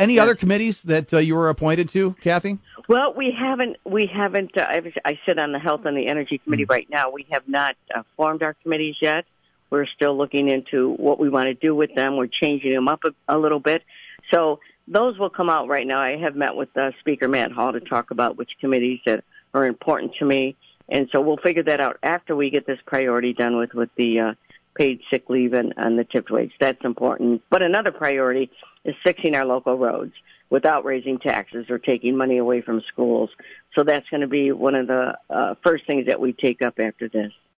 Any other committees that you were appointed to, Kathy? Well, we haven't. I sit on the Health and the Energy Committee right now. We have not formed our committees yet. We're still looking into what we want to do with them. We're changing them up a little bit. So those will come out right now. I have met with Speaker Matt Hall to talk about which committees that are important to me. And so we'll figure that out after we get this priority done with the paid sick leave and the tipped wage. That's important. But another priority is fixing our local roads without raising taxes or taking money away from schools. So that's going to be one of the first things that we take up after this.